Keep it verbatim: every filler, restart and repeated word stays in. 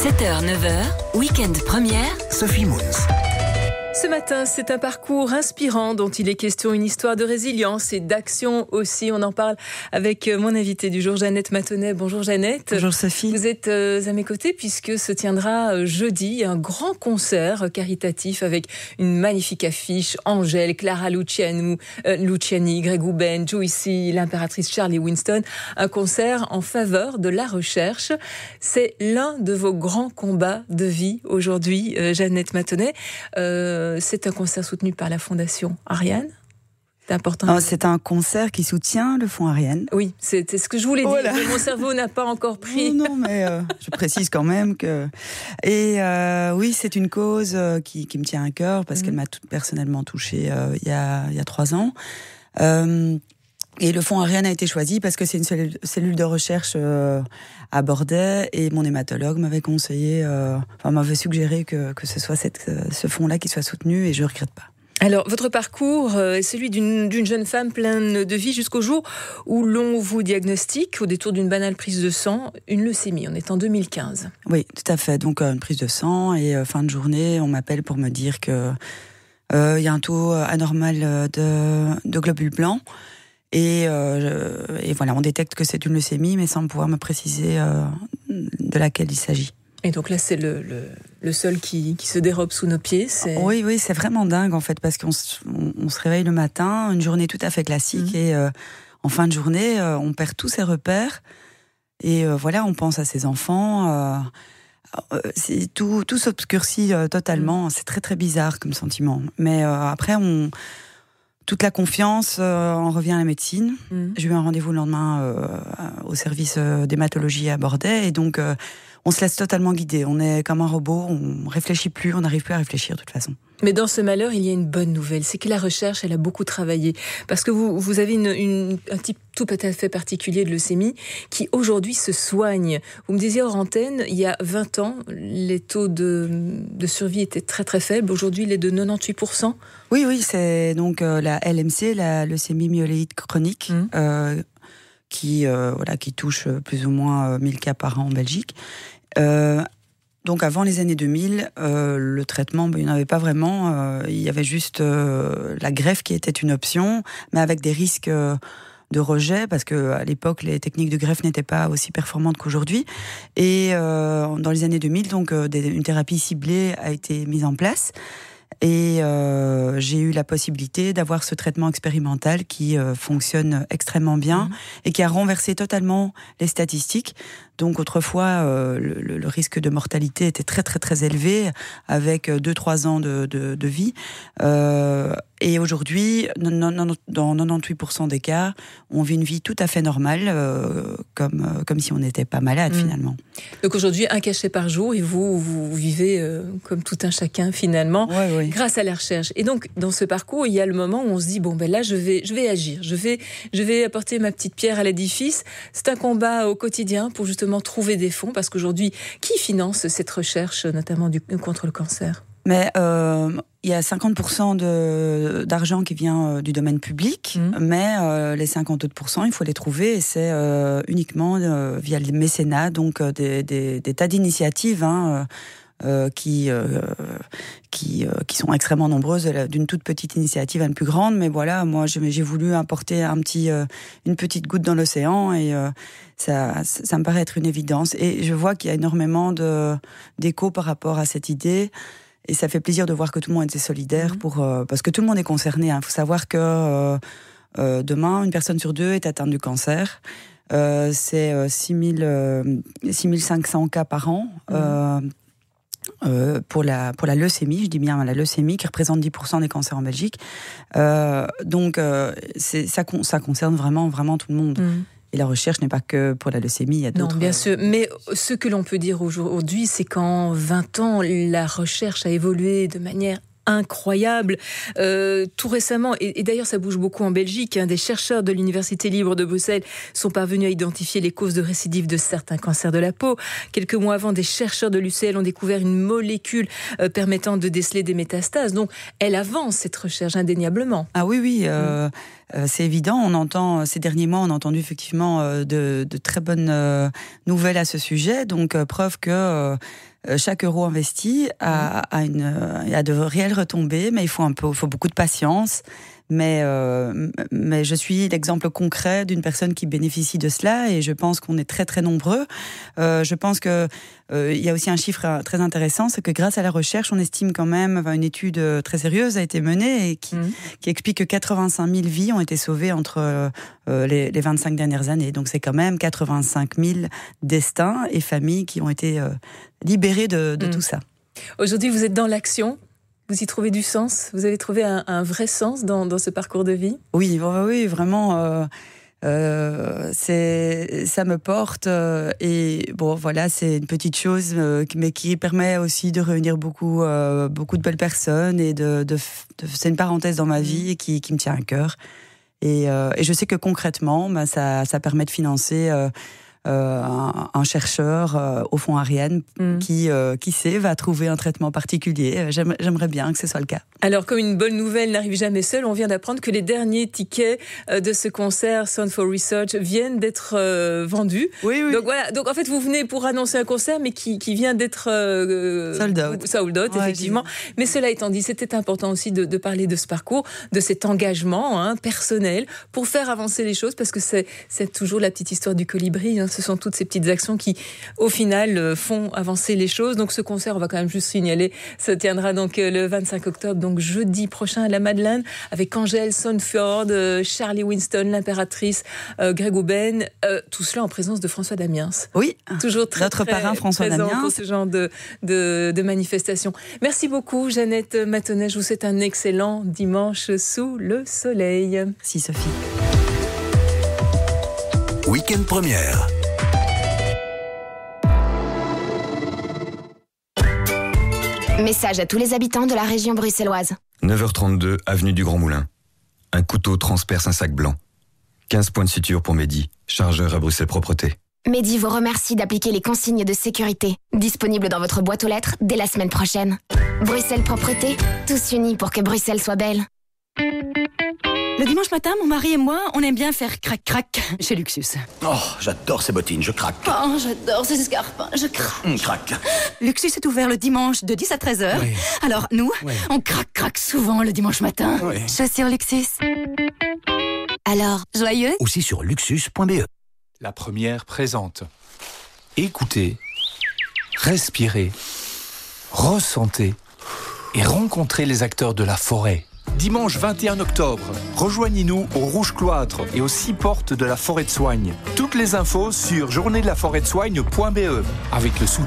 sept heures neuf heures, Week-end première, Sophie Moons. Ce matin, c'est un parcours inspirant dont il est question, une histoire de résilience et d'action aussi. On en parle avec mon invitée du jour, Jeannette Matonnet. Bonjour Jeannette. Bonjour Sophie. Vous êtes à mes côtés puisque se tiendra jeudi un grand concert caritatif avec une magnifique affiche. Angèle, Clara Luciani, euh, Luciani, Greg Houben, Joycey, l'impératrice Charlie Winston. Un concert en faveur de la recherche. C'est l'un de vos grands combats de vie aujourd'hui, euh, Jeannette Matonnet. Euh, C'est un concert soutenu par la Fondation Ariane. C'est important. Oh, c'est un concert qui soutient le Fonds Ariane. Oui, c'est, c'est ce que je voulais dire. Voilà. Mais mon cerveau n'a pas encore pris. Non, non mais euh, je précise quand même que... Et euh, oui, c'est une cause euh, qui, qui me tient à cœur parce mmh. qu'elle m'a tout, personnellement touchée euh, il y a, il y a trois ans. Euh, Et le Fonds Ariane a été choisi parce que c'est une cellule, cellule de recherche euh, à Bordeaux et mon hématologue m'avait conseillé, euh, enfin m'avait suggéré que, que ce soit cette, ce fonds-là qui soit soutenu et je ne regrette pas. Alors, votre parcours est celui d'une, d'une jeune femme pleine de vie jusqu'au jour où l'on vous diagnostique, au détour d'une banale prise de sang, une leucémie. On est en deux mille quinze. Oui, tout à fait. Donc, euh, une prise de sang et euh, fin de journée, on m'appelle pour me dire que euh, y a un taux anormal de, de globules blancs. Et, euh, et voilà, on détecte que c'est une leucémie, mais sans pouvoir me préciser euh, de laquelle il s'agit. Et donc là, c'est le, le, le sol qui, qui se dérobe sous nos pieds. C'est... Oui, oui, c'est vraiment dingue en fait, parce qu'on se, on, on se réveille le matin, une journée tout à fait classique, mmh. et euh, en fin de journée, euh, on perd tous ses repères. Et euh, voilà, on pense à ses enfants. Euh, euh, c'est tout, tout s'obscurcit euh, totalement. Mmh. C'est très très bizarre comme sentiment. Mais euh, après, on toute la confiance, euh, on revient à la médecine. Mmh. J'ai eu un rendez-vous le lendemain euh, au service euh, d'hématologie à Bordeaux, et donc euh, on se laisse totalement guider. On est comme un robot, on réfléchit plus, on n'arrive plus à réfléchir de toute façon. Mais dans ce malheur, il y a une bonne nouvelle, c'est que la recherche, elle a beaucoup travaillé. Parce que vous, vous avez une, une, un type tout à fait particulier de leucémie qui aujourd'hui se soigne. Vous me disiez hors antenne, il y a vingt ans, les taux de, de survie étaient très très faibles. Aujourd'hui, il est de quatre-vingt-dix-huit pour cent. Oui, oui, c'est donc euh, la L M C, la leucémie myéloïde chronique, mmh. euh, qui, euh, voilà, qui touche plus ou moins euh, mille cas par an en Belgique. Euh, Donc avant les années deux mille, euh, le traitement, ben, il n'y en avait pas vraiment. Euh, il y avait juste euh, la greffe qui était une option, mais avec des risques euh, de rejet, parce qu'à l'époque, les techniques de greffe n'étaient pas aussi performantes qu'aujourd'hui. Et euh, dans les années deux mille, donc, euh, des, une thérapie ciblée a été mise en place. Et euh, j'ai eu la possibilité d'avoir ce traitement expérimental qui euh, fonctionne extrêmement bien mmh. et qui a renversé totalement les statistiques. Donc autrefois, euh, le, le risque de mortalité était très très très élevé, avec deux trois ans de, de, de vie. Euh, et aujourd'hui, dans quatre-vingt-dix-huit pour cent des cas, on vit une vie tout à fait normale, euh, comme, comme si on n'était pas malade mmh. finalement. Donc aujourd'hui, un cachet par jour, et vous, vous vivez euh, comme tout un chacun finalement, ouais, ouais. grâce à la recherche. Et donc, dans ce parcours, il y a le moment où on se dit, bon ben là, je vais, je vais agir, je vais, je vais apporter ma petite pierre à l'édifice. C'est un combat au quotidien pour justement trouver des fonds, parce qu'aujourd'hui, qui finance cette recherche, notamment du, contre le cancer ? Mais euh, il y a cinquante pour cent de, d'argent qui vient euh, du domaine public, mmh. mais euh, les cinquante autres pour cent, il faut les trouver, et c'est euh, uniquement euh, via le mécénat, donc euh, des, des, des tas d'initiatives, hein, euh, qui, euh, qui, euh, qui sont extrêmement nombreuses, d'une toute petite initiative à une plus grande. Mais voilà, moi, j'ai, j'ai voulu apporter un petit, euh, une petite goutte dans l'océan, et euh, ça, ça me paraît être une évidence. Et je vois qu'il y a énormément de, d'écho par rapport à cette idée. Et ça fait plaisir de voir que tout le monde était solidaire, mmh. pour, euh, parce que tout le monde est concerné. Il hein. faut savoir que euh, euh, demain, une personne sur deux est atteinte du cancer. Euh, c'est euh, six mille cinq cents cas par an. Mmh. Euh, Euh, pour la pour la leucémie, je dis bien la leucémie, qui représente dix pour cent des cancers en Belgique. Euh, donc euh, c'est, ça ça concerne vraiment vraiment tout le monde. Mmh. Et la recherche n'est pas que pour la leucémie, il y a d'autres... Non, bien sûr. Mais ce que l'on peut dire aujourd'hui, c'est qu'en vingt ans, la recherche a évolué de manière incroyable. Euh, tout récemment, et, et d'ailleurs ça bouge beaucoup en Belgique, hein, des chercheurs de l'Université libre de Bruxelles sont parvenus à identifier les causes de récidive de certains cancers de la peau. Quelques mois avant, des chercheurs de l'U C L ont découvert une molécule euh, permettant de déceler des métastases. Donc elle avance, cette recherche, indéniablement. Ah oui, oui, euh, mmh. euh, c'est évident. On entend, ces derniers mois, on a entendu effectivement euh, de, de très bonnes euh, nouvelles à ce sujet. Donc euh, preuve que... Euh, chaque euro investi a, a, une, a de réelles retombées, mais il faut un peu, il faut beaucoup de patience. Mais, euh, mais je suis l'exemple concret d'une personne qui bénéficie de cela et je pense qu'on est très très nombreux. Euh, je pense que euh, il y a aussi un chiffre très intéressant, c'est que grâce à la recherche, on estime quand même, enfin, une étude très sérieuse a été menée et qui, mmh. qui explique que quatre-vingt-cinq mille vies ont été sauvées entre euh, les, les vingt-cinq dernières années. Donc c'est quand même quatre-vingt-cinq mille destins et familles qui ont été euh, libérés de, de mmh. tout ça. Aujourd'hui, vous êtes dans l'action. Vous y trouvez du sens ? Vous avez trouvé un, un vrai sens dans, dans ce parcours de vie ? Oui, oui, vraiment. Euh, euh, c'est, ça me porte. Euh, et bon, voilà, c'est une petite chose, euh, mais qui permet aussi de réunir beaucoup, euh, beaucoup de belles personnes. Et de, de, de, c'est une parenthèse dans ma vie qui, qui me tient à cœur. Et, euh, et je sais que concrètement, bah, ça, ça permet de financer. Euh, Euh, un, un chercheur euh, au fond Ariane mmh. qui, euh, qui sait, va trouver un traitement particulier. J'aime, j'aimerais bien que ce soit le cas. Alors, comme une bonne nouvelle n'arrive jamais seule, on vient d'apprendre que les derniers tickets euh, de ce concert Sound for Research viennent d'être euh, vendus. Oui, oui. Donc voilà. Donc en fait, vous venez pour annoncer un concert, mais qui, qui vient d'être euh, sold out. Sold out, ouais, effectivement. J'ai... Mais cela étant dit, c'était important aussi de, de parler de ce parcours, de cet engagement hein, personnel pour faire avancer les choses, parce que c'est, c'est toujours la petite histoire du colibri. Hein. Ce sont toutes ces petites actions qui, au final, font avancer les choses. Donc ce concert, on va quand même juste signaler, se tiendra donc le vingt-cinq octobre, donc jeudi prochain à la Madeleine, avec Angèle Sonfjord, Charlie Winston, l'impératrice, euh, Greg Houben, euh, tout cela en présence de François Damiens. Oui, toujours très, notre très parrain François présent Damiens pour ce genre de, de, de manifestation. Merci beaucoup, Jeannette Matonnet. Je vous souhaite un excellent dimanche sous le soleil. Merci, Sophie. Week-end première. Message à tous les habitants de la région bruxelloise. neuf heures trente-deux, avenue du Grand Moulin. Un couteau transperce un sac blanc. quinze points de suture pour Mehdi, chargeur à Bruxelles Propreté. Mehdi vous remercie d'appliquer les consignes de sécurité. Disponible dans votre boîte aux lettres dès la semaine prochaine. Bruxelles Propreté, tous unis pour que Bruxelles soit belle. Le dimanche matin, mon mari et moi, on aime bien faire crac-crac chez Luxus. Oh, j'adore ces bottines, je craque. Oh, j'adore ces escarpins, je craque. Mmh, craque. Luxus est ouvert le dimanche de dix à treize heures. Oui. Alors, nous, oui. on craque-craque souvent le dimanche matin. Oui. Chaussures Luxus. Alors, joyeux ? Aussi sur luxus point b e. La première présente. Écoutez, respirez, ressentez et rencontrez les acteurs de la forêt. Dimanche vingt et un octobre, rejoignez-nous au Rouge Cloître et aux six portes de la forêt de Soigne. Toutes les infos sur journée de la forêt de soigne point b e avec le soutien